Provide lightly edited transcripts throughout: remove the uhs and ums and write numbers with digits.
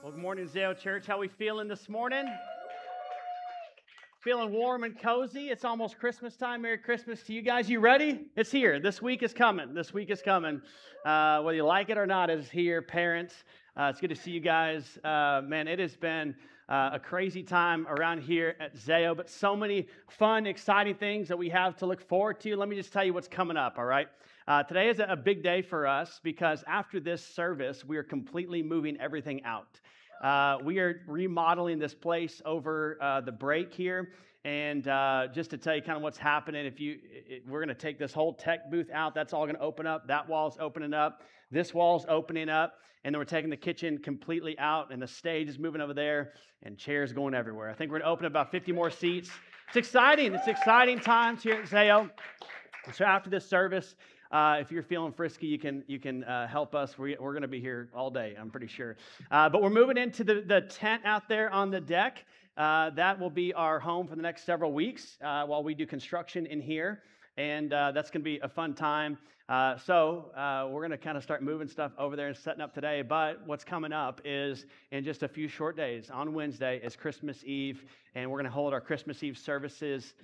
Well, good morning, Zale Church. How we feeling this morning? Feeling warm and cozy. It's almost Christmas time. Merry Christmas to you guys. You ready? It's here. This week is coming. This week is coming. Whether you like it or not, it's here. Parents, it's good to see you guys. Man, it has been a crazy time around here at Zale, but so many fun, exciting things that we have to look forward to. Let me just tell you what's coming up, all right? Today is a big day for us because after this service, we are completely moving everything out. We are remodeling this place over the break here, and just to tell you kind of what's happening, we're going to take this whole tech booth out. That's all going to open up. That wall's opening up. This wall's opening up, and then we're taking the kitchen completely out, and the stage is moving over there, and chairs going everywhere. I think we're going to open up about 50 more seats. It's exciting. It's exciting times here at Zale. So after this service, if you're feeling frisky, you can help us. We're going to be here all day, I'm pretty sure. But we're moving into the tent out there on the deck. That will be our home for the next several weeks while we do construction in here. And that's going to be a fun time. So we're going to kind of start moving stuff over there and setting up today. But what's coming up is in just a few short days, on Wednesday is Christmas Eve. And we're going to hold our Christmas Eve services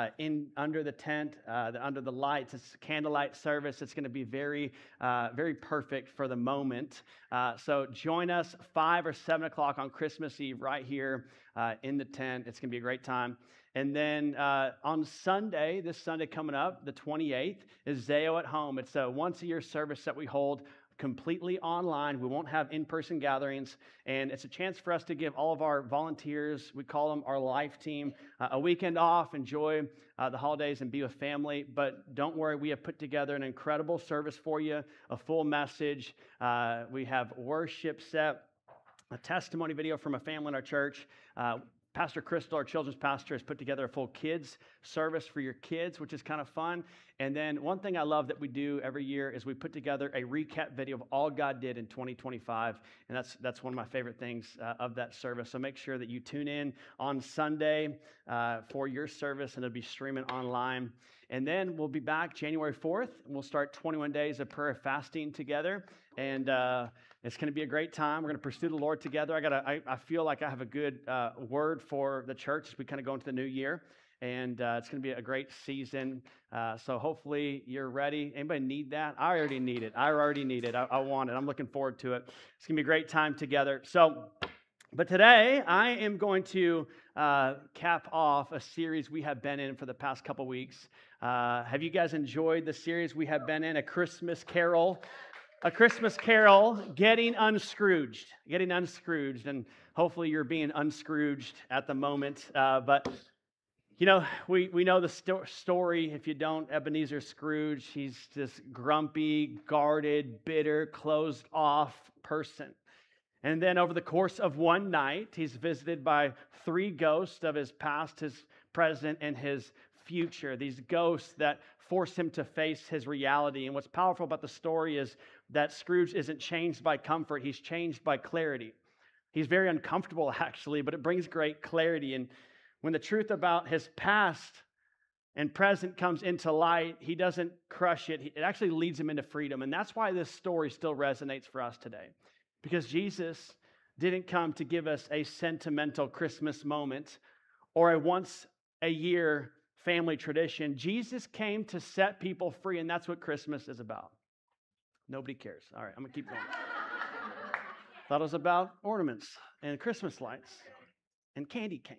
under the tent, under the lights. It's a candlelight service. It's going to be very, very perfect for the moment. So join us 5 or 7 o'clock on Christmas Eve right here in the tent. It's going to be a great time. And then on Sunday, this Sunday coming up, the 28th, is Zale at Home. It's a once-a-year service that we hold completely online. We won't have in-person gatherings, and it's a chance for us to give all of our volunteers, we call them our life team, a weekend off, enjoy the holidays and be with family. But don't worry, we have put together an incredible service for you, a full message. We have worship set, a testimony video from a family in our church. Pastor Crystal, our children's pastor, has put together a full kids service for your kids, which is kind of fun. And then one thing I love that we do every year is we put together a recap video of all God did in 2025. And that's one of my favorite things of that service. So make sure that you tune in on Sunday for your service, and it'll be streaming online. And then we'll be back January 4th, and we'll start 21 days of prayer fasting together. And it's going to be a great time. We're going to pursue the Lord together. I feel like I have a good word for the church as we kind of go into the new year. And it's going to be a great season. So hopefully you're ready. Anybody need that? I already need it. I want it. I'm looking forward to it. It's going to be a great time together. But today I am going to cap off a series we have been in for the past couple weeks. Have you guys enjoyed the series we have been in, A Christmas Carol? A Christmas Carol, Getting Unscrooged, and hopefully you're being unscrooged at the moment. But you know, we know the story. If you don't, Ebenezer Scrooge, he's this grumpy, guarded, bitter, closed off person. And then over the course of one night, he's visited by 3 ghosts of his past, his present, and his future. These ghosts that force him to face his reality. And what's powerful about the story is that Scrooge isn't changed by comfort. He's changed by clarity. He's very uncomfortable, actually, but it brings great clarity. And when the truth about his past and present comes into light, he doesn't crush it. It actually leads him into freedom. And that's why this story still resonates for us today. Because Jesus didn't come to give us a sentimental Christmas moment or a once-a-year family tradition. Jesus came to set people free, and that's what Christmas is about. Nobody cares. All right, I'm going to keep going. Thought it was about ornaments and Christmas lights and candy canes.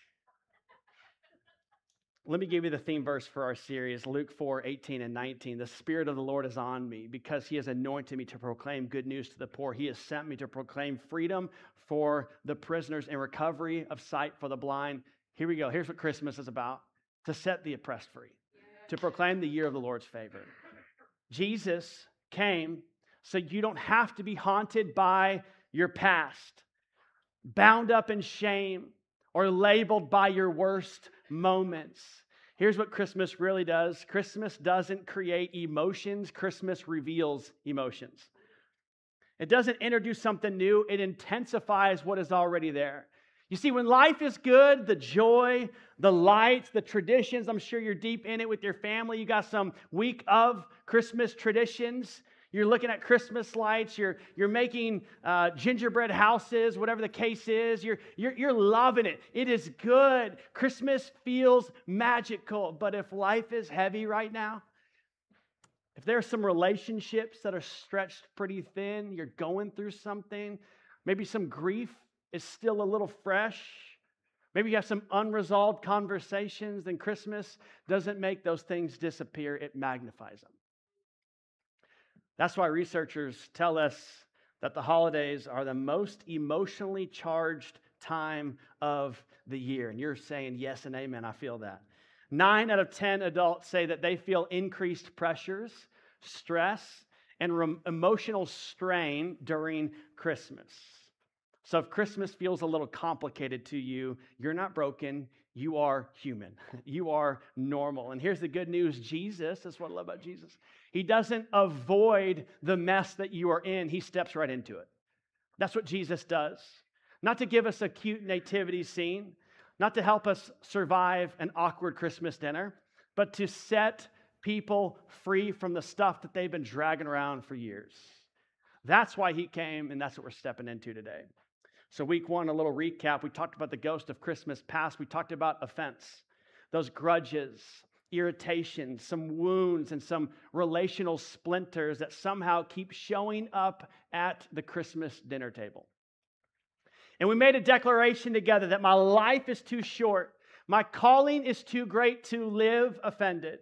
Let me give you the theme verse for our series, Luke 4:18 and 19. The Spirit of the Lord is on me because He has anointed me to proclaim good news to the poor. He has sent me to proclaim freedom for the prisoners and recovery of sight for the blind. Here we go. Here's what Christmas is about. To set the oppressed free. To proclaim the year of the Lord's favor. Jesus came so you don't have to be haunted by your past, bound up in shame, or labeled by your worst moments. Here's what Christmas really does. Christmas doesn't create emotions. Christmas reveals emotions. It doesn't introduce something new. It intensifies what is already there. You see, when life is good, the joy, the lights, the traditions, I'm sure you're deep in it with your family. You got some week of Christmas traditions. You're looking at Christmas lights. You're making gingerbread houses, whatever the case is. You're loving it. It is good. Christmas feels magical. But if life is heavy right now, if there are some relationships that are stretched pretty thin, you're going through something, maybe some grief is still a little fresh, maybe you have some unresolved conversations, then Christmas doesn't make those things disappear, it magnifies them. That's why researchers tell us that the holidays are the most emotionally charged time of the year. And you're saying yes and amen, I feel that. 9 out of 10 adults say that they feel increased pressures, stress, and emotional strain during Christmas. So if Christmas feels a little complicated to you, you're not broken, you are human. You are normal. And here's the good news, Jesus, that's what I love about Jesus. He doesn't avoid the mess that you are in, he steps right into it. That's what Jesus does. Not to give us a cute nativity scene, not to help us survive an awkward Christmas dinner, but to set people free from the stuff that they've been dragging around for years. That's why he came, and that's what we're stepping into today. So week 1, a little recap. We talked about the ghost of Christmas past. We talked about offense, those grudges, irritations, some wounds, and some relational splinters that somehow keep showing up at the Christmas dinner table. And we made a declaration together that my life is too short. My calling is too great to live offended.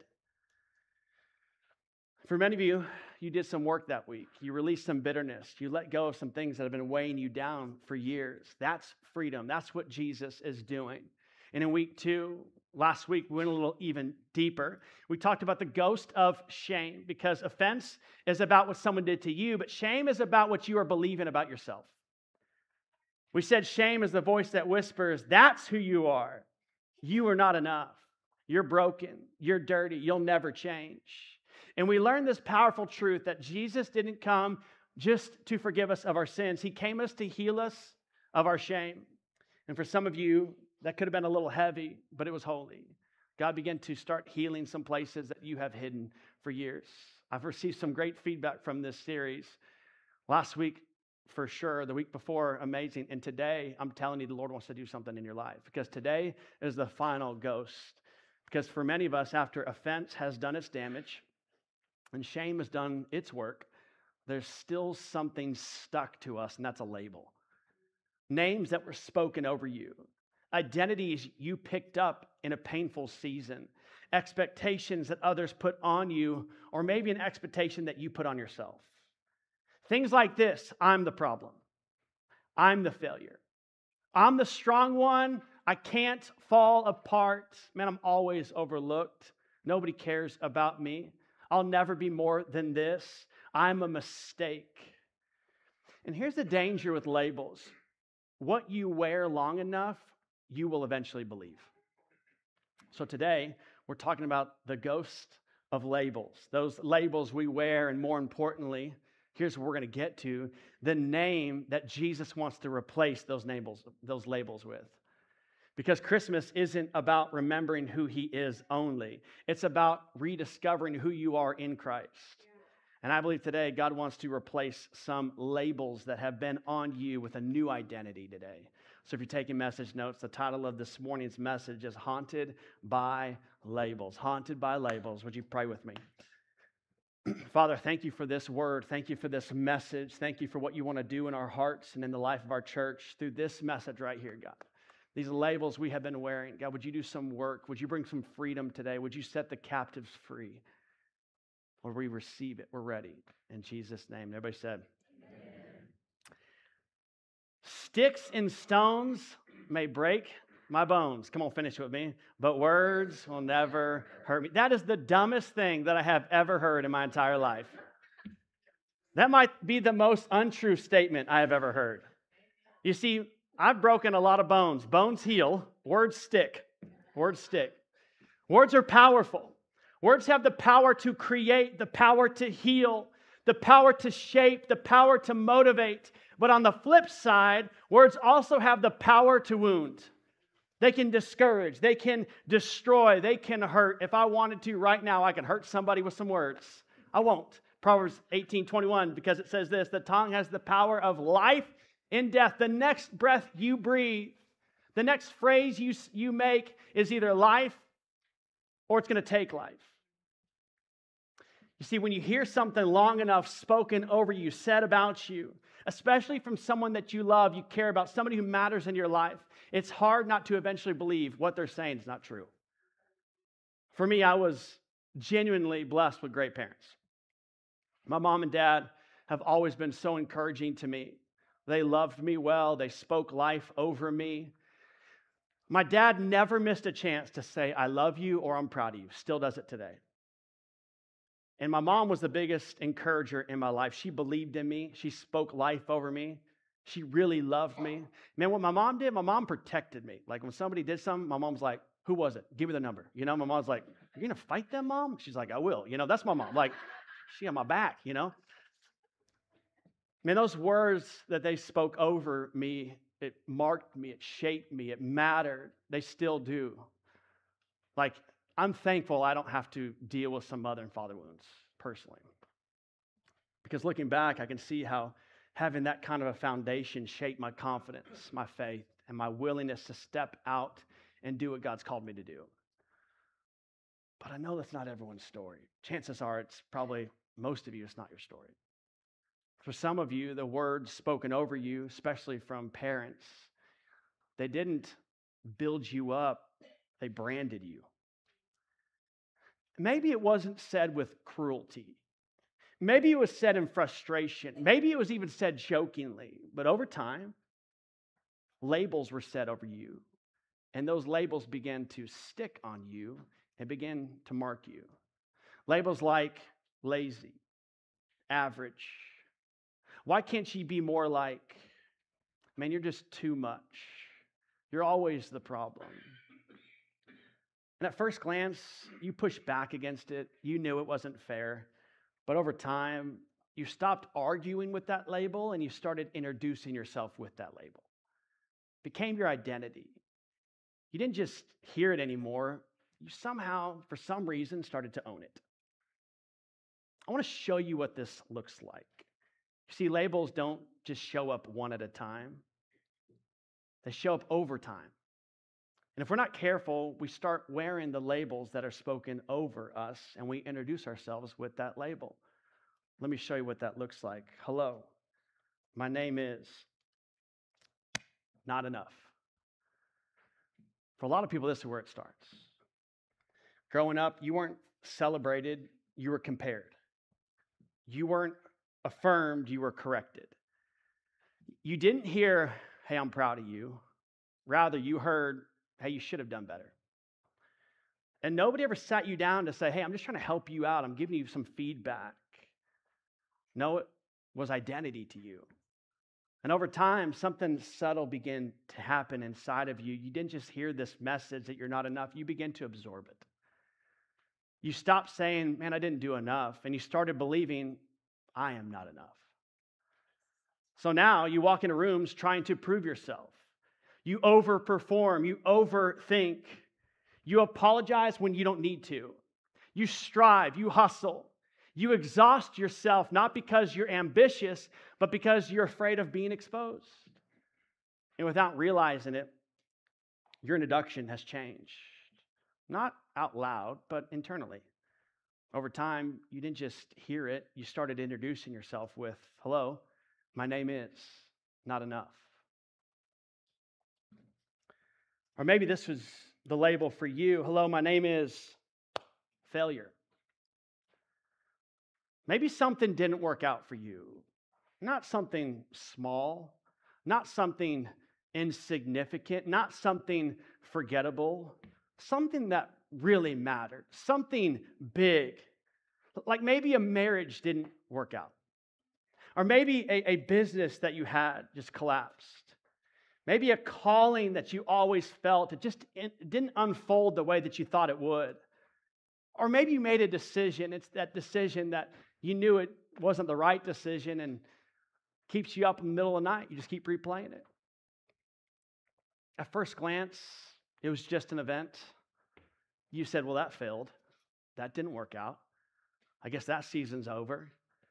For many of you, you did some work that week. You released some bitterness. You let go of some things that have been weighing you down for years. That's freedom. That's what Jesus is doing. And in week 2, last week, we went a little even deeper. We talked about the ghost of shame, because offense is about what someone did to you, but shame is about what you are believing about yourself. We said shame is the voice that whispers, that's who you are. You are not enough. You're broken. You're dirty. You'll never change. And we learned this powerful truth that Jesus didn't come just to forgive us of our sins. He came us to heal us of our shame. And for some of you, that could have been a little heavy, but it was holy. God began to start healing some places that you have hidden for years. I've received some great feedback from this series. Last week, for sure, the week before, amazing. And today, I'm telling you, the Lord wants to do something in your life, because today is the final ghost. Because for many of us, after offense has done its damage and shame has done its work, there's still something stuck to us, and that's a label. Names that were spoken over you, identities you picked up in a painful season, expectations that others put on you, or maybe an expectation that you put on yourself. Things like this: I'm the problem. I'm the failure. I'm the strong one. I can't fall apart. Man, I'm always overlooked. Nobody cares about me. I'll never be more than this. I'm a mistake. And here's the danger with labels. What you wear long enough, you will eventually believe. So today, we're talking about the ghost of labels. Those labels we wear, and more importantly, here's what we're going to get to: the name that Jesus wants to replace those labels with. Because Christmas isn't about remembering who he is only. It's about rediscovering who you are in Christ. And I believe today God wants to replace some labels that have been on you with a new identity today. So if you're taking message notes, the title of this morning's message is Haunted by Labels. Haunted by Labels. Would you pray with me? Father, thank you for this word. Thank you for this message. Thank you for what you want to do in our hearts and in the life of our church through this message right here, God. These labels we have been wearing, God, would you do some work? Would you bring some freedom today? Would you set the captives free? Lord, we receive it. We're ready. In Jesus' name. Everybody said, amen. Sticks and stones may break my bones. Come on, finish with me. But words will never hurt me. That is the dumbest thing that I have ever heard in my entire life. That might be the most untrue statement I have ever heard. You see, I've broken a lot of bones. Bones heal. Words stick. Words stick. Words are powerful. Words have the power to create, the power to heal, the power to shape, the power to motivate. But on the flip side, words also have the power to wound. They can discourage. They can destroy. They can hurt. If I wanted to right now, I could hurt somebody with some words. I won't. Proverbs 18:21, because it says this, the tongue has the power of life and death. The next breath you breathe, the next phrase you make is either life or it's going to take life. You see, when you hear something long enough spoken over you, said about you, especially from someone that you love, you care about, somebody who matters in your life, it's hard not to eventually believe what they're saying is not true. For me, I was genuinely blessed with great parents. My mom and dad have always been so encouraging to me. They loved me well. They spoke life over me. My dad never missed a chance to say, I love you or I'm proud of you. Still does it today. And my mom was the biggest encourager in my life. She believed in me. She spoke life over me. She really loved me. Man, what my mom did, my mom protected me. Like when somebody did something, my mom was like, who was it? Give me the number. You know, my mom's like, you're going to fight them, Mom? She's like, I will. You know, that's my mom. Like, she on my back, you know. Man, those words that they spoke over me, it marked me, it shaped me, it mattered. They still do. Like, I'm thankful I don't have to deal with some mother and father wounds personally. Because looking back, I can see how having that kind of a foundation shaped my confidence, my faith, and my willingness to step out and do what God's called me to do. But I know that's not everyone's story. Chances are it's probably most of you, it's not your story. For some of you, the words spoken over you, especially from parents, they didn't build you up, they branded you. Maybe it wasn't said with cruelty. Maybe it was said in frustration. Maybe it was even said jokingly. But over time, labels were said over you. And those labels began to stick on you and began to mark you. Labels like lazy, average. Why can't you be more like, man, you're just too much. You're always the problem. And at first glance, you pushed back against it. You knew it wasn't fair. But over time, you stopped arguing with that label and you started introducing yourself with that label. It became your identity. You didn't just hear it anymore. You somehow, for some reason, started to own it. I want to show you what this looks like. You see, labels don't just show up one at a time. They show up over time. And if we're not careful, we start wearing the labels that are spoken over us, and we introduce ourselves with that label. Let me show you what that looks like. Hello, my name is not enough. For a lot of people, this is where it starts. Growing up, you weren't celebrated, you were compared. You weren't affirmed, you were corrected. You didn't hear, hey, I'm proud of you. Rather, you heard, hey, you should have done better. And nobody ever sat you down to say, hey, I'm just trying to help you out. I'm giving you some feedback. No, it was identity to you. And over time, something subtle began to happen inside of you. You didn't just hear this message that you're not enough. You began to absorb it. You stopped saying, man, I didn't do enough. And you started believing, I am not enough. So now you walk into rooms trying to prove yourself. You overperform. You overthink. You apologize when you don't need to. You strive. You hustle. You exhaust yourself, not because you're ambitious, but because you're afraid of being exposed. And without realizing it, your introduction has changed. Not out loud, but internally. Over time, you didn't just hear it. You started introducing yourself with, hello, my name is not enough. Or maybe this was the label for you. Hello, my name is failure. Maybe something didn't work out for you. Not something small, not something insignificant, not something forgettable, something that really mattered, something big. Like maybe a marriage didn't work out. Or maybe a business that you had just collapsed. Maybe a calling that you always felt, it didn't unfold the way that you thought it would. Or maybe you made a decision, it's that decision that you knew it wasn't the right decision and keeps you up in the middle of the night. You just keep replaying it. At first glance, it was just an event. You said, well, that failed. That didn't work out. I guess that season's over.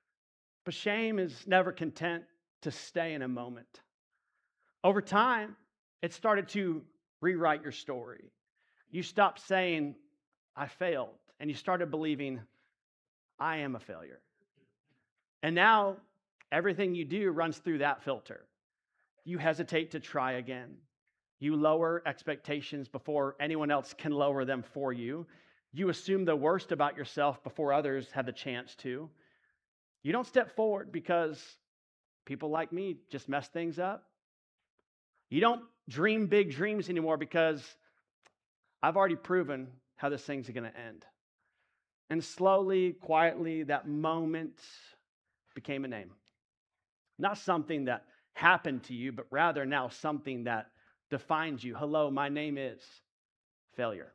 But shame is never content to stay in a moment. Over time, it started to rewrite your story. You stopped saying, I failed, and you started believing, I am a failure. And now, everything you do runs through that filter. You hesitate to try again. You lower expectations before anyone else can lower them for you. You assume the worst about yourself before others have the chance to. You don't step forward because people like me just mess things up. You don't dream big dreams anymore because I've already proven how this thing's going to end. And slowly, quietly, that moment became a name. Not something that happened to you, but rather now something that defines you. Hello, my name is failure.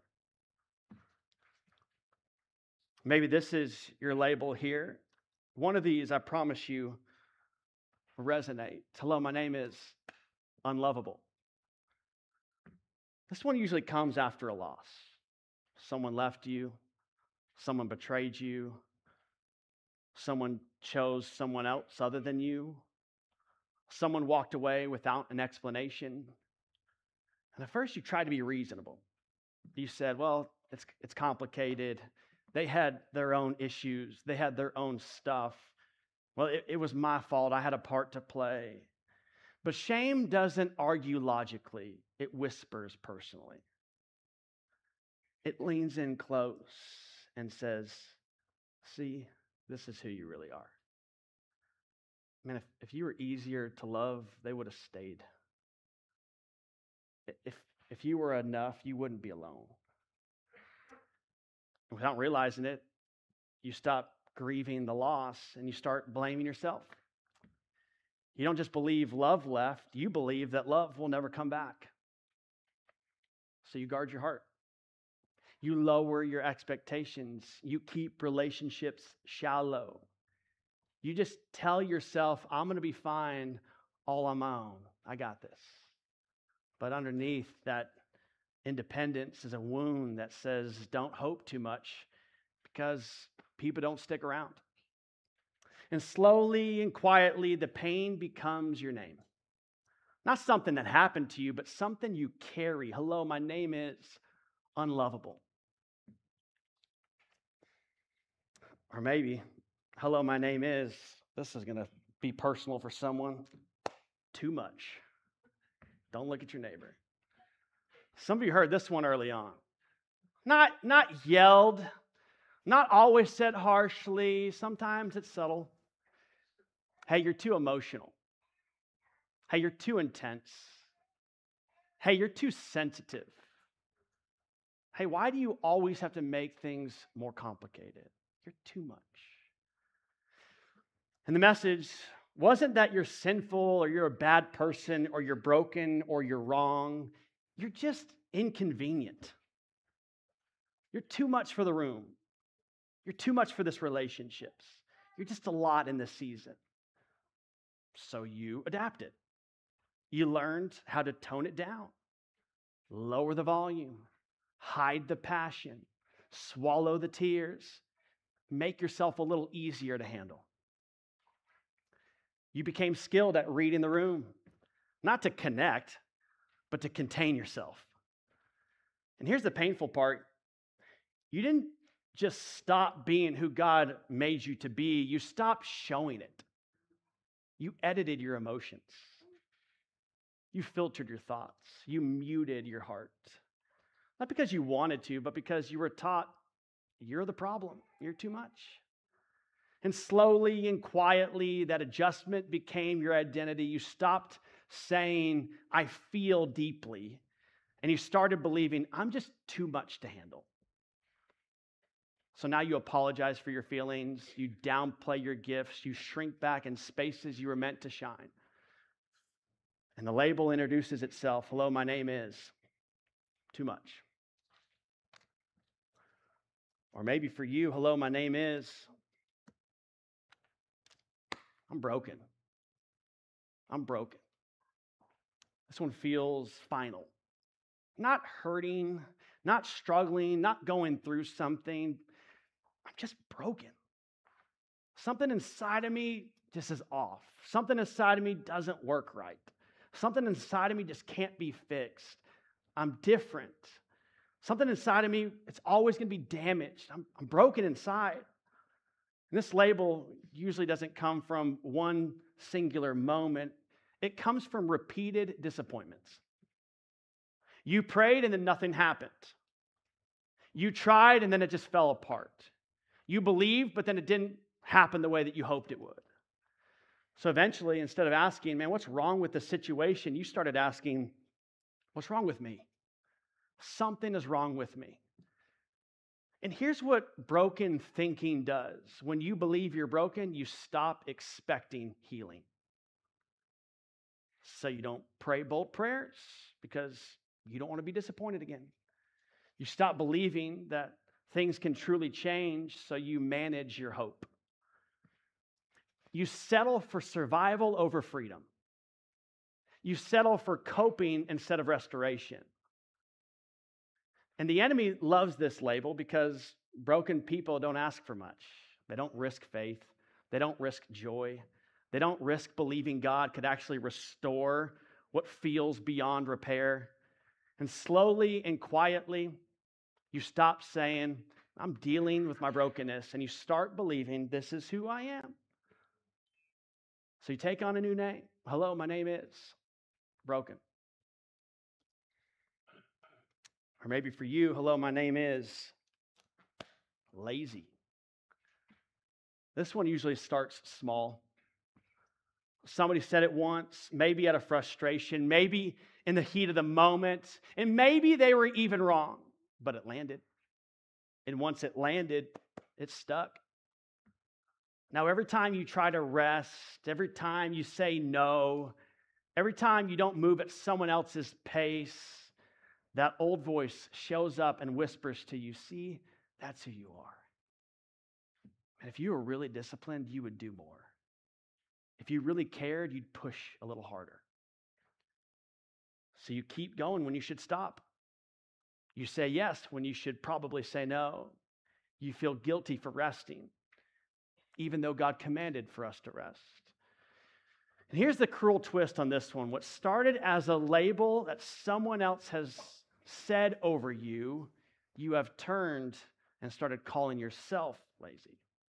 Maybe this is your label here. One of these, I promise you, will resonate. Hello, my name is unlovable. This one usually comes after a loss. Someone left you, someone betrayed you, someone chose someone else other than you, someone walked away without an explanation. And at first you tried to be reasonable. You said, well, it's complicated. They had their own issues. They had their own stuff. Well, it was my fault. I had a part to play. But shame doesn't argue logically. It whispers personally. It leans in close and says, see, this is who you really are. Man, if you were easier to love, they would have stayed. If you were enough, you wouldn't be alone. Without realizing it, you stop grieving the loss and you start blaming yourself. You don't just believe love left, you believe that love will never come back. So you guard your heart. You lower your expectations. You keep relationships shallow. You just tell yourself, I'm going to be fine all on my own. I got this. But underneath that independence is a wound that says, don't hope too much because people don't stick around. And slowly and quietly, the pain becomes your name. Not something that happened to you, but something you carry. Hello, my name is unlovable. Or maybe, hello, my name is, this is going to be personal for someone, too much. Don't look at your neighbor. Some of you heard this one early on. Not yelled, not always said harshly. Sometimes it's subtle. Hey, you're too emotional. Hey, you're too intense. Hey, you're too sensitive. Hey, why do you always have to make things more complicated? You're too much. And the message wasn't that you're sinful or you're a bad person or you're broken or you're wrong. You're just inconvenient. You're too much for the room. You're too much for this relationships. You're just a lot in this season. So you adapted. You learned how to tone it down, lower the volume, hide the passion, swallow the tears, make yourself a little easier to handle. You became skilled at reading the room, not to connect, but to contain yourself. And here's the painful part. You didn't just stop being who God made you to be. You stopped showing it. You edited your emotions. You filtered your thoughts. You muted your heart. Not because you wanted to, but because you were taught you're the problem. You're too much. And slowly and quietly, that adjustment became your identity. You stopped saying, I feel deeply. And you started believing, I'm just too much to handle. So now you apologize for your feelings. You downplay your gifts. You shrink back in spaces you were meant to shine. And the label introduces itself. Hello, my name is too much. Or maybe for you, hello, my name is I'm broken. I'm broken. This one feels final. Not hurting, not struggling, not going through something. I'm just broken. Something inside of me just is off. Something inside of me doesn't work right. Something inside of me just can't be fixed. I'm different. Something inside of me, it's always going to be damaged. I'm broken inside. And this label usually doesn't come from one singular moment. It comes from repeated disappointments. You prayed and then nothing happened. You tried and then it just fell apart. You believed, but then it didn't happen the way that you hoped it would. So eventually, instead of asking, man, what's wrong with the situation? You started asking, what's wrong with me? Something is wrong with me. And here's what broken thinking does. When you believe you're broken, you stop expecting healing. So you don't pray bold prayers because you don't want to be disappointed again. You stop believing that things can truly change, so you manage your hope. You settle for survival over freedom. You settle for coping instead of restoration. And the enemy loves this label because broken people don't ask for much. They don't risk faith. They don't risk joy. They don't risk believing God could actually restore what feels beyond repair. And slowly and quietly, you stop saying, I'm dealing with my brokenness, and you start believing this is who I am. So you take on a new name. Hello, my name is broken. Or maybe for you, hello, my name is lazy. This one usually starts small. Somebody said it once, maybe out of frustration, maybe in the heat of the moment, and maybe they were even wrong, but it landed. And once it landed, it stuck. Now, every time you try to rest, every time you say no, every time you don't move at someone else's pace, that old voice shows up and whispers to you, see, that's who you are. And if you were really disciplined, you would do more. If you really cared, you'd push a little harder. So you keep going when you should stop. You say yes when you should probably say no. You feel guilty for resting, even though God commanded for us to rest. And here's the cruel twist on this one. What started as a label that someone else has said over you, you have turned and started calling yourself lazy.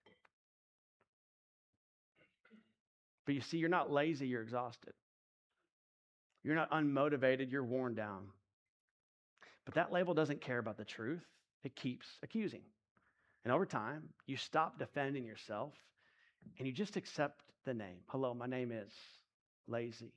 But you see, you're not lazy, you're exhausted. You're not unmotivated, you're worn down. But that label doesn't care about the truth. It keeps accusing. And over time, you stop defending yourself and you just accept the name. Hello, my name is lazy.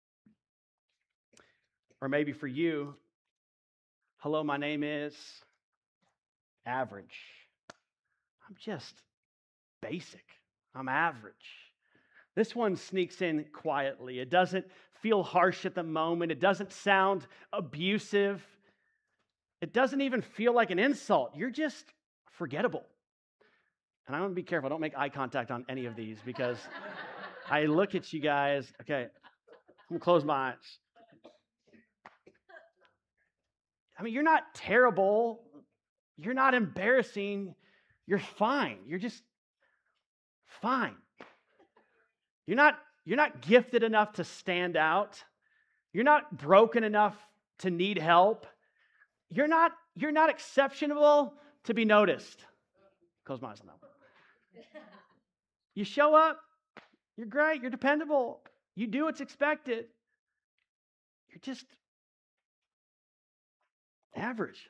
Or maybe for you, hello, my name is average. I'm just basic. I'm average. This one sneaks in quietly. It doesn't feel harsh at the moment. It doesn't sound abusive. It doesn't even feel like an insult. You're just forgettable. And I'm going to be careful. Don't make eye contact on any of these because I look at you guys. Okay, I'm going to close my eyes. I mean, you're not terrible. You're not embarrassing. You're fine. You're just fine. You're not gifted enough to stand out. You're not broken enough to need help. You're not exceptional to be noticed. Close my eyes on that one. You show up, you're great, you're dependable. You do what's expected. You're just average.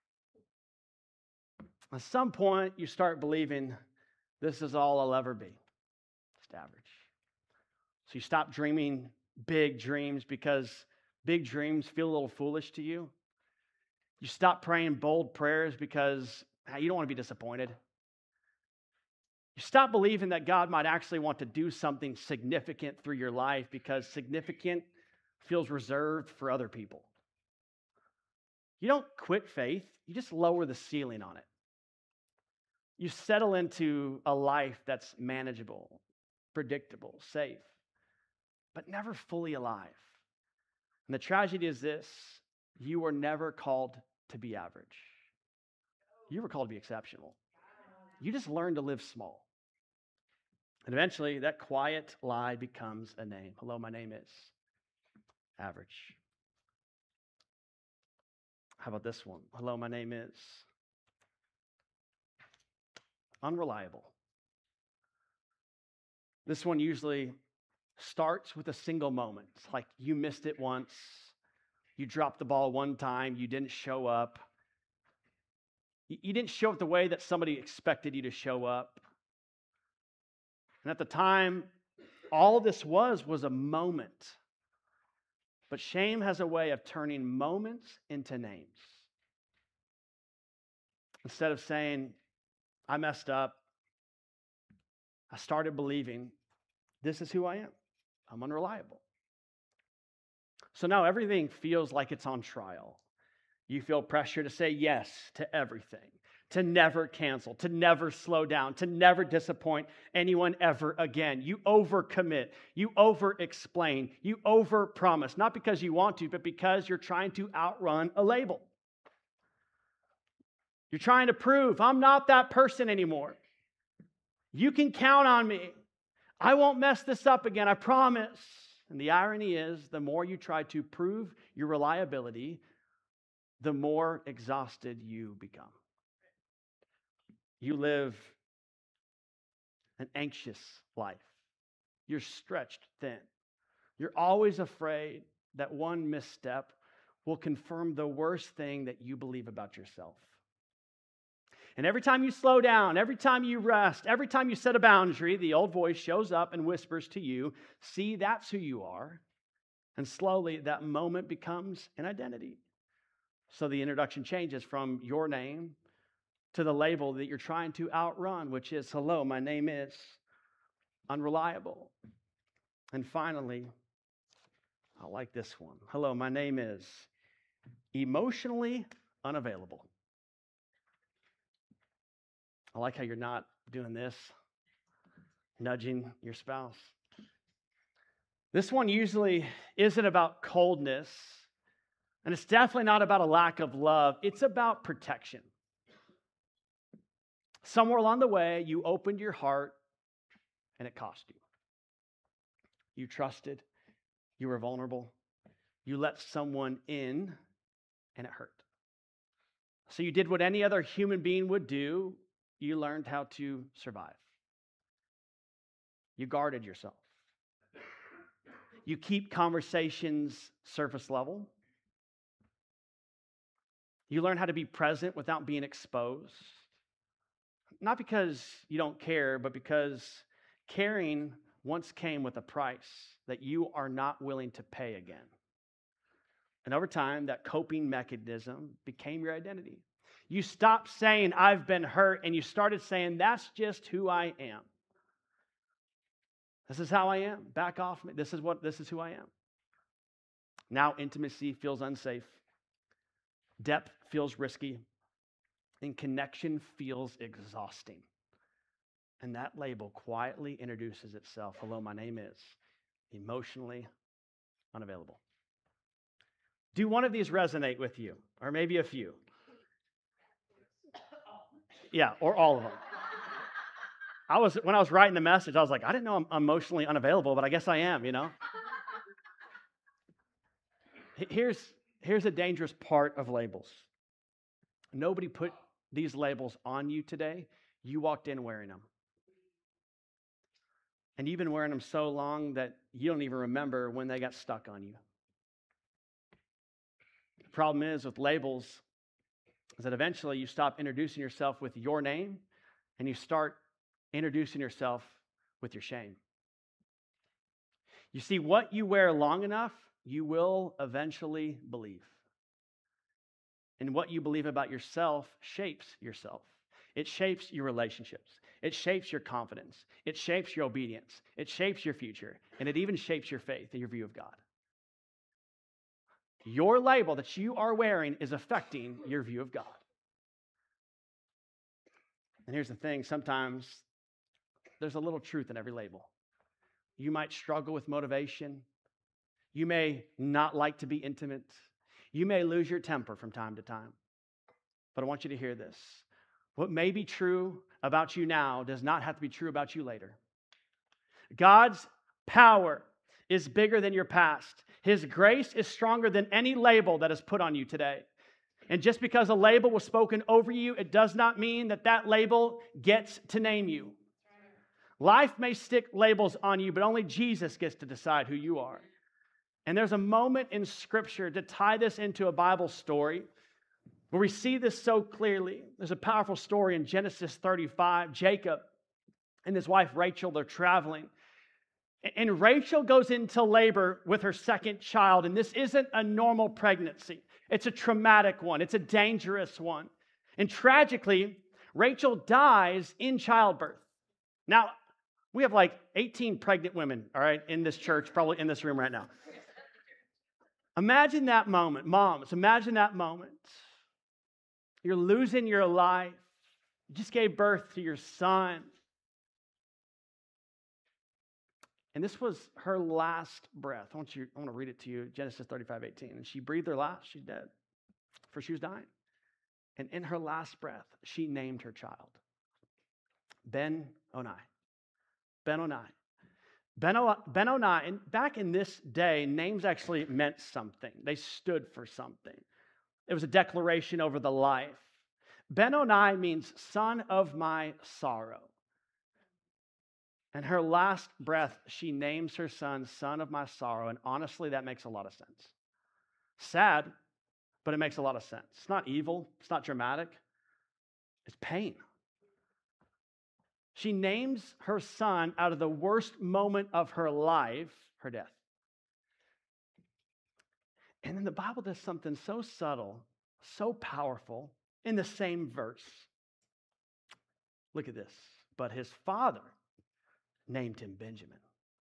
At some point, you start believing this is all I'll ever be. Just average. So you stop dreaming big dreams because big dreams feel a little foolish to you. You stop praying bold prayers because you don't want to be disappointed. You stop believing that God might actually want to do something significant through your life because significant feels reserved for other people. You don't quit faith, you just lower the ceiling on it. You settle into a life that's manageable, predictable, safe, but never fully alive. And the tragedy is this: you were never called to be average. You were called to be exceptional. You just learned to live small. And eventually, that quiet lie becomes a name. Hello, my name is average. How about this one? Hello, my name is unreliable. This one usually starts with a single moment. It's like you missed it once, you dropped the ball one time, you didn't show up. You didn't show up the way that somebody expected you to show up. And at the time, all this was a moment. But shame has a way of turning moments into names. Instead of saying, I messed up, I started believing, this is who I am. I'm unreliable. So now everything feels like it's on trial. You feel pressure to say yes to everything, to never cancel, to never slow down, to never disappoint anyone ever again. You overcommit, you over-explain, you over-promise, not because you want to, but because you're trying to outrun a label. You're trying to prove, I'm not that person anymore. You can count on me. I won't mess this up again, I promise. And the irony is, the more you try to prove your reliability, the more exhausted you become. You live an anxious life. You're stretched thin. You're always afraid that one misstep will confirm the worst thing that you believe about yourself. And every time you slow down, every time you rest, every time you set a boundary, the old voice shows up and whispers to you, see, that's who you are. And slowly that moment becomes an identity. So the introduction changes from your name to the label that you're trying to outrun, which is, hello, my name is unreliable. And finally, I like this one. Hello, my name is emotionally unavailable. I like how you're not doing this, nudging your spouse. This one usually isn't about coldness, and it's definitely not about a lack of love. It's about protection. Somewhere along the way, you opened your heart, and it cost you. You trusted, you were vulnerable, you let someone in, and it hurt. So you did what any other human being would do. You learned how to survive. You guarded yourself. You keep conversations surface level. You learn how to be present without being exposed. Not because you don't care, but because caring once came with a price that you are not willing to pay again. And over time, that coping mechanism became your identity. You stopped saying, I've been hurt, and you started saying, that's just who I am. This is how I am. Back off me. This is who I am. Now intimacy feels unsafe. Depth feels risky. And connection feels exhausting. And that label quietly introduces itself. Hello, my name is emotionally unavailable. Do one of these resonate with you? Or maybe a few? Yeah, or all of them. When I was writing the message, I was like, I didn't know I'm emotionally unavailable, but I guess I am, you know? Here's a dangerous part of labels. Nobody put these labels on you today. You walked in wearing them. And you've been wearing them so long that you don't even remember when they got stuck on you. The problem is with labels is that eventually you stop introducing yourself with your name and you start introducing yourself with your shame. You see, what you wear long enough, you will eventually believe. And what you believe about yourself shapes yourself. It shapes your relationships. It shapes your confidence. It shapes your obedience. It shapes your future. And it even shapes your faith and your view of God. Your label that you are wearing is affecting your view of God. And here's the thing, sometimes there's a little truth in every label. You might struggle with motivation. You may not like to be intimate. You may lose your temper from time to time. But I want you to hear this. What may be true about you now does not have to be true about you later. God's power is bigger than your past. His grace is stronger than any label that is put on you today. And just because a label was spoken over you, it does not mean that that label gets to name you. Life may stick labels on you, but only Jesus gets to decide who you are. And there's a moment in Scripture to tie this into a Bible story where we see this so clearly. There's a powerful story in Genesis 35. Jacob and his wife Rachel, they're traveling. And Rachel goes into labor with her second child. And this isn't a normal pregnancy. It's a traumatic one. It's a dangerous one. And tragically, Rachel dies in childbirth. Now, we have like 18 pregnant women, all right, in this church, probably in this room right now. Imagine that moment. Moms, imagine that moment. You're losing your life. You just gave birth to your son. And this was her last breath. I want to read it to you, Genesis 35:18. And she breathed her last. She's dead, for she was dying. And in her last breath, she named her child Ben-Oni. Ben-Oni. Ben-Oni, and back in this day, names actually meant something. They stood for something. It was a declaration over the life. Ben-Oni means son of my sorrow. And her last breath, she names her son of my sorrow. And honestly, that makes a lot of sense. Sad, but it makes a lot of sense. It's not evil. It's not dramatic. It's pain. She names her son out of the worst moment of her life, her death. And then the Bible does something so subtle, so powerful in the same verse. Look at this. But his father named him Benjamin.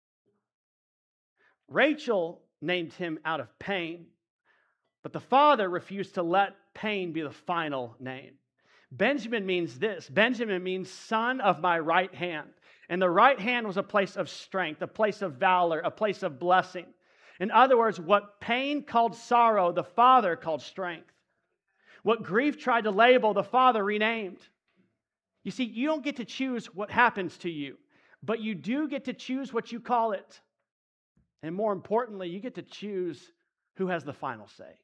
Rachel named him out of pain, but the father refused to let pain be the final name. Benjamin means this. Benjamin means son of my right hand. And the right hand was a place of strength, a place of valor, a place of blessing. In other words, what pain called sorrow, the father called strength. What grief tried to label, the father renamed. You see, you don't get to choose what happens to you, but you do get to choose what you call it. And more importantly, you get to choose who has the final say.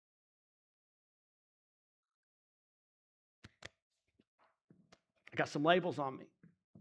I got some labels on me.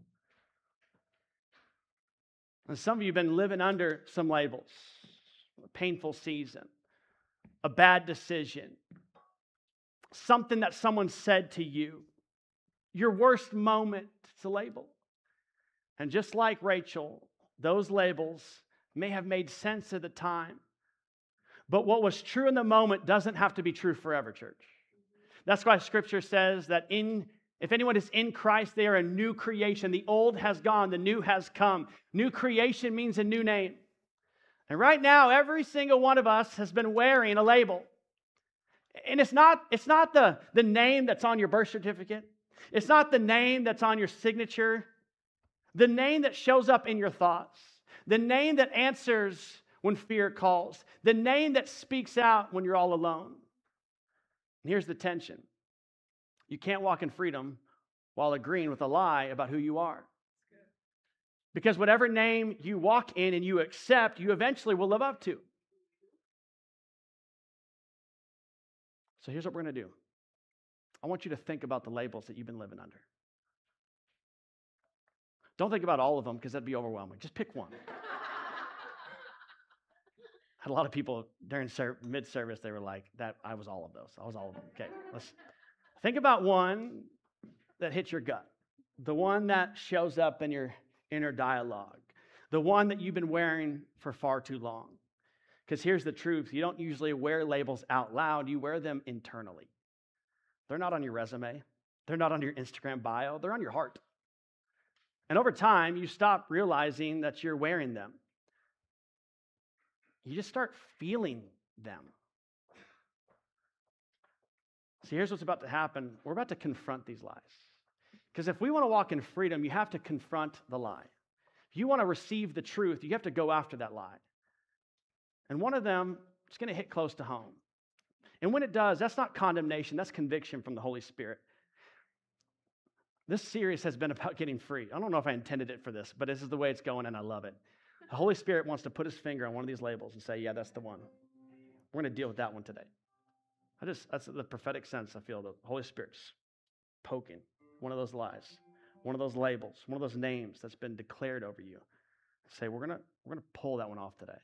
And some of you have been living under some labels. A painful season, a bad decision, something that someone said to you. Your worst moment, it's a label. And just like Rachel, those labels may have made sense at the time. But what was true in the moment doesn't have to be true forever, church. That's why Scripture says that if anyone is in Christ, they are a new creation. The old has gone, the new has come. New creation means a new name. And right now, every single one of us has been wearing a label. And it's not the name that's on your birth certificate. It's not the name that's on your signature. The name that shows up in your thoughts. The name that answers when fear calls. The name that speaks out when you're all alone. And here's the tension. You can't walk in freedom while agreeing with a lie about who you are. Because whatever name you walk in and you accept, you eventually will live up to. So here's what we're going to do. I want you to think about the labels that you've been living under. Don't think about all of them because that'd be overwhelming. Just pick one. Had a lot of people during mid-service, they were like, "That I was all of those. I was all of them." Okay, let's think about one that hits your gut. The one that shows up in your inner dialogue. The one that you've been wearing for far too long. Because here's the truth. You don't usually wear labels out loud. You wear them internally. They're not on your resume. They're not on your Instagram bio. They're on your heart. And over time, you stop realizing that you're wearing them. You just start feeling them. So here's what's about to happen. We're about to confront these lies. Because if we want to walk in freedom, you have to confront the lie. If you want to receive the truth, you have to go after that lie. And one of them is going to hit close to home. And when it does, that's not condemnation, that's conviction from the Holy Spirit. This series has been about getting free. I don't know if I intended it for this, but this is the way it's going, and I love it. The Holy Spirit wants to put his finger on one of these labels and say, yeah, that's the one. We're going to deal with that one today. That's the prophetic sense I feel. The Holy Spirit's poking one of those lies, one of those labels, one of those names that's been declared over you. Say, we're gonna pull that one off today.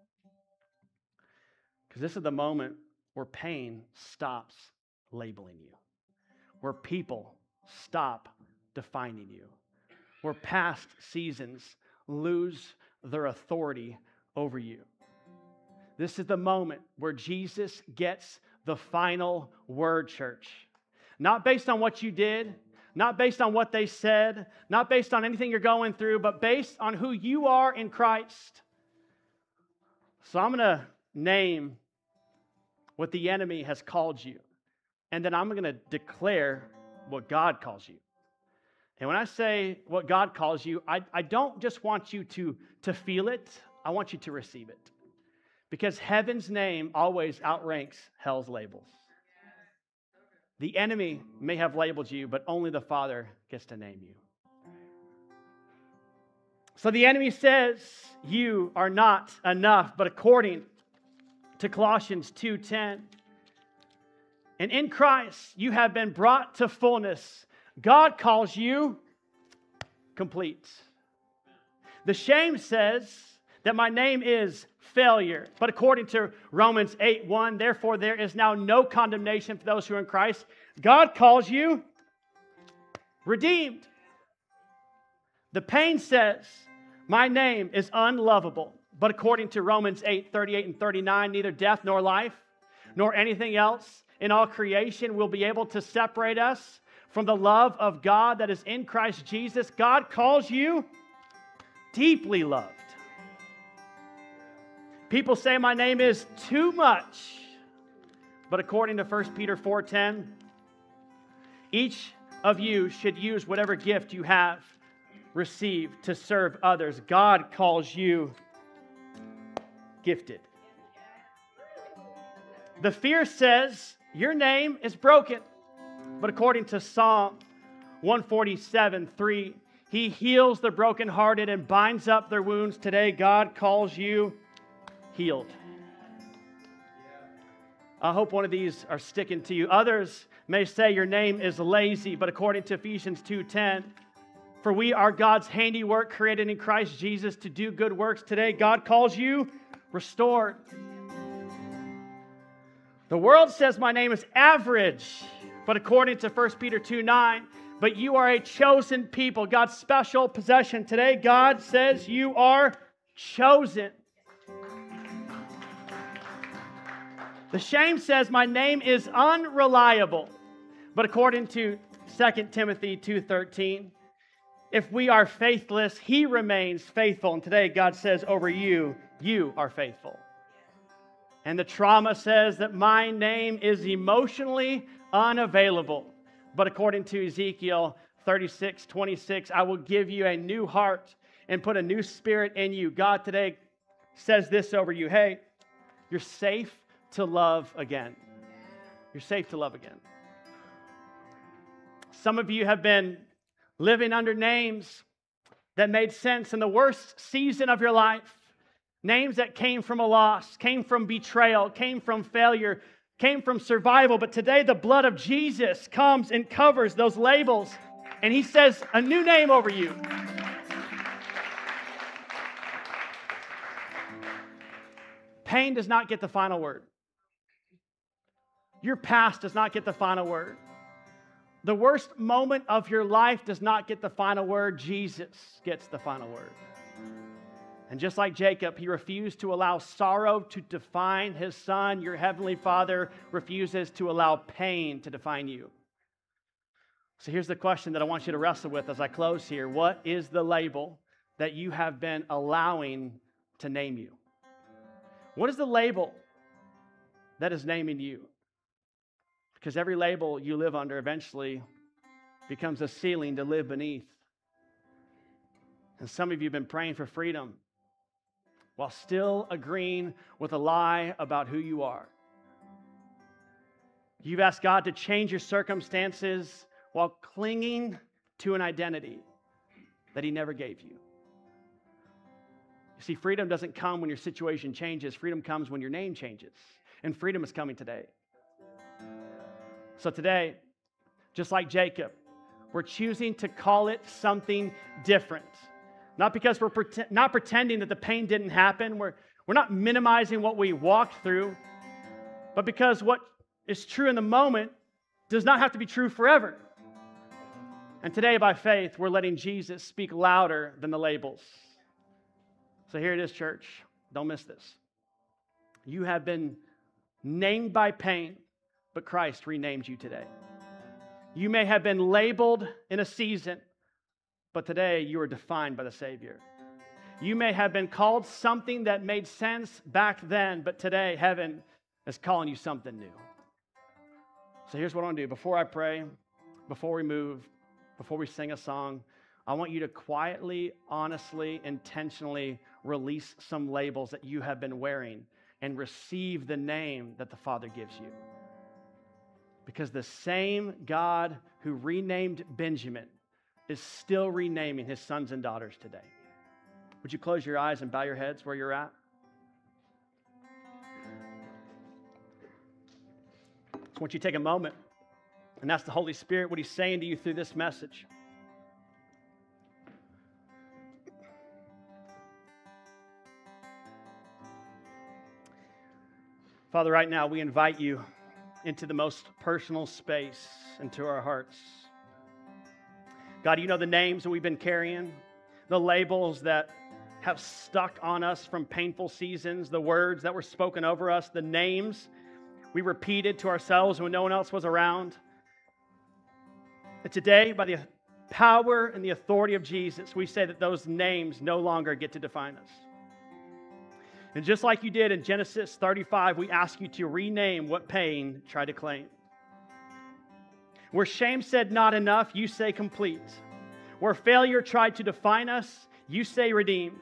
Because this is the moment where pain stops labeling you, where people stop defining you, where past seasons lose their authority over you. This is the moment where Jesus gets the final word, church. Not based on what you did, not based on what they said, not based on anything you're going through, but based on who you are in Christ. So I'm going to name what the enemy has called you, and then I'm going to declare what God calls you. And when I say what God calls you, I don't just want you to feel it, I want you to receive it. Because heaven's name always outranks hell's labels. The enemy may have labeled you, but only the Father gets to name you. So the enemy says you are not enough, but according to Colossians 2:10, and in Christ you have been brought to fullness. God calls you complete. The shame says that my name is failure. But according to Romans 8:1, therefore there is now no condemnation for those who are in Christ. God calls you redeemed. The pain says, my name is unlovable. But according to Romans 8:38 and 39, neither death nor life, nor anything else in all creation will be able to separate us from the love of God that is in Christ Jesus. God calls you deeply loved. People say my name is too much. But according to 1 Peter 4:10, each of you should use whatever gift you have received to serve others. God calls you gifted. The fear says your name is broken. But according to Psalm 147:3, He heals the brokenhearted and binds up their wounds. Today, God calls you healed. I hope one of these are sticking to you. Others may say your name is lazy, but according to Ephesians 2:10, for we are God's handiwork created in Christ Jesus to do good works. Today, God calls you restored. The world says my name is average, but according to 1 Peter 2:9, but you are a chosen people, God's special possession. Today, God says you are chosen. The shame says my name is unreliable, but according to 2 Timothy 2:13, if we are faithless, He remains faithful. And today, God says over you, you are faithful. And the trauma says that my name is emotionally unavailable. But according to Ezekiel 36:26, I will give you a new heart and put a new spirit in you. God today says this over you. Hey, you're safe to love again. You're safe to love again. Some of you have been living under names that made sense in the worst season of your life. Names that came from a loss, came from betrayal, came from failure, came from survival. But today the blood of Jesus comes and covers those labels. And He says a new name over you. Pain does not get the final word. Your past does not get the final word. The worst moment of your life does not get the final word. Jesus gets the final word. And just like Jacob, he refused to allow sorrow to define his son. Your heavenly Father refuses to allow pain to define you. So here's the question that I want you to wrestle with as I close here. What is the label that you have been allowing to name you? What is the label that is naming you? Because every label you live under eventually becomes a ceiling to live beneath. And some of you have been praying for freedom while still agreeing with a lie about who you are. You've asked God to change your circumstances while clinging to an identity that He never gave you. You see, freedom doesn't come when your situation changes. Freedom comes when your name changes. And freedom is coming today. So today, just like Jacob, we're choosing to call it something different. Not because we're not pretending that the pain didn't happen. We're not minimizing what we walked through. But because what is true in the moment does not have to be true forever. And today, by faith, we're letting Jesus speak louder than the labels. So here it is, church. Don't miss this. You have been named by pain, but Christ renamed you today. You may have been labeled in a season, but today you are defined by the Savior. You may have been called something that made sense back then, but today heaven is calling you something new. So here's what I want to do. Before I pray, before we move, before we sing a song, I want you to quietly, honestly, intentionally release some labels that you have been wearing and receive the name that the Father gives you. Because the same God who renamed Benjamin is still renaming his sons and daughters today. Would you close your eyes and bow your heads where you're at? I want you to take a moment and ask the Holy Spirit what He's saying to you through this message. Father, right now we invite you into the most personal space, into our hearts. God, you know the names that we've been carrying, the labels that have stuck on us from painful seasons, the words that were spoken over us, the names we repeated to ourselves when no one else was around. And today, by the power and the authority of Jesus, we say that those names no longer get to define us. And just like you did in Genesis 35, we ask you to rename what pain tried to claim. Where shame said not enough, you say complete. Where failure tried to define us, you say redeemed.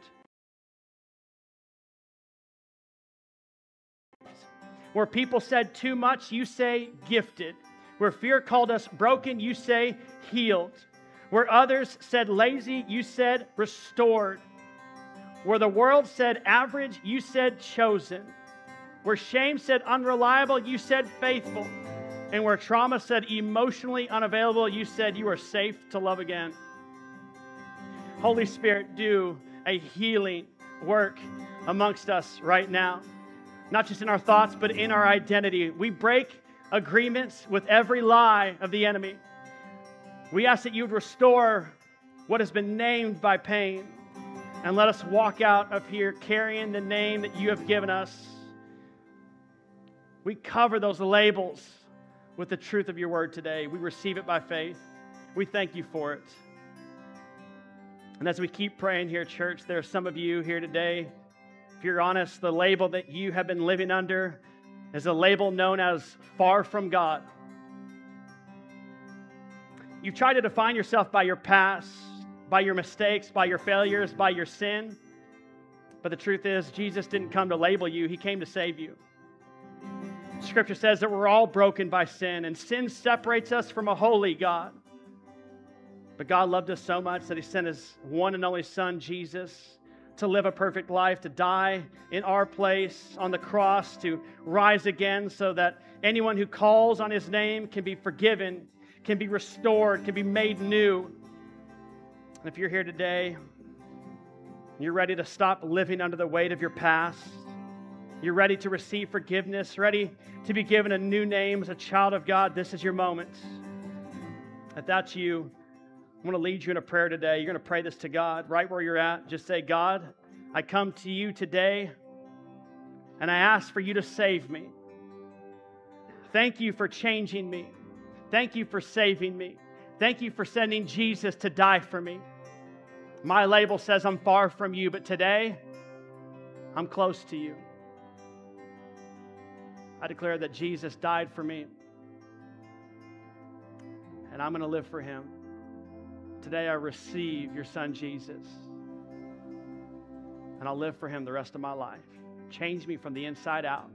Where people said too much, you say gifted. Where fear called us broken, you say healed. Where others said lazy, you said restored. Where the world said average, you said chosen. Where shame said unreliable, you said faithful. And where trauma said emotionally unavailable, you said you are safe to love again. Holy Spirit, do a healing work amongst us right now. Not just in our thoughts, but in our identity. We break agreements with every lie of the enemy. We ask that you would restore what has been named by pain. And let us walk out of here carrying the name that you have given us. We cover those labels with the truth of your word today. We receive it by faith. We thank you for it. And as we keep praying here, church, there are some of you here today. If you're honest, the label that you have been living under is a label known as far from God. You've tried to define yourself by your past, by your mistakes, by your failures, by your sin. But the truth is, Jesus didn't come to label you. He came to save you. Scripture says that we're all broken by sin, and sin separates us from a holy God. But God loved us so much that He sent His one and only Son, Jesus, to live a perfect life, to die in our place on the cross, to rise again so that anyone who calls on His name can be forgiven, can be restored, can be made new. And if you're here today, you're ready to stop living under the weight of your past, you're ready to receive forgiveness, ready to be given a new name as a child of God, this is your moment. If that's you, I want to lead you in a prayer today. You're going to pray this to God right where you're at. Just say, God, I come to you today, and I ask for you to save me. Thank you for changing me. Thank you for saving me. Thank you for sending Jesus to die for me. My label says I'm far from you, but today, I'm close to you. I declare that Jesus died for me, and I'm going to live for Him. Today, I receive your Son, Jesus, and I'll live for Him the rest of my life. Change me from the inside out.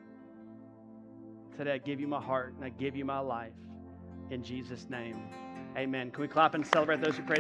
Today, I give you my heart, and I give you my life. In Jesus' name, Amen. Can we clap and celebrate those who prayed?